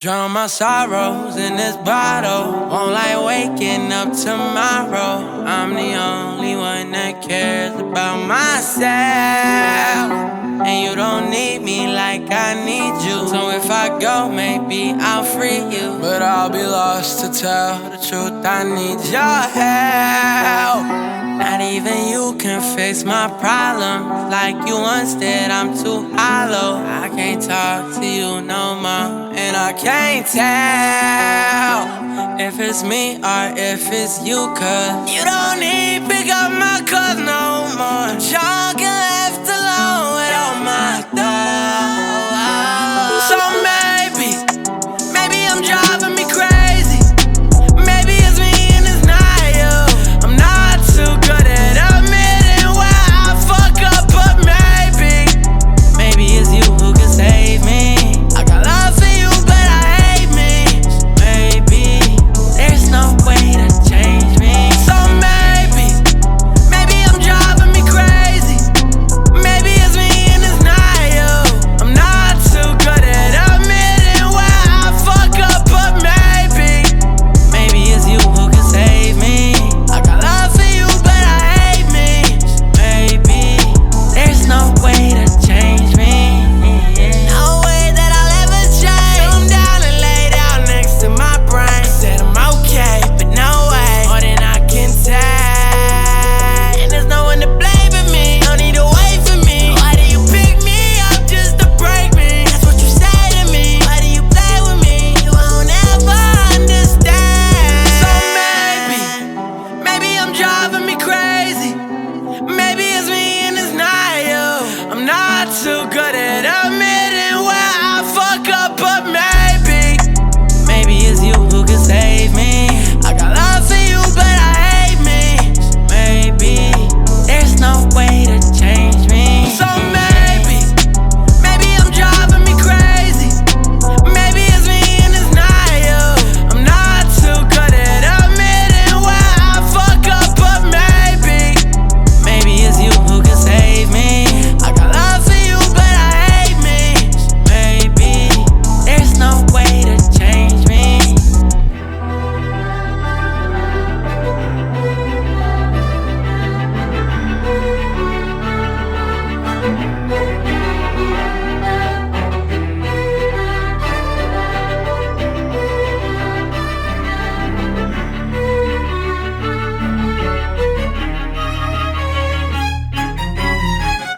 Drown my sorrows in this bottle. Won't like waking up tomorrow. I'm the only one that cares about myself. And you don't need me like I need you. So if I go, maybe I'll free you. But I'll be lost to tell the truth. I need your help. Not even you can fix my problems like you once did. I'm too hollow. I can't talk to you no more, and I can't tell if it's me or if it's you. 'Cause you don't need pick up my calls no more. Y'all can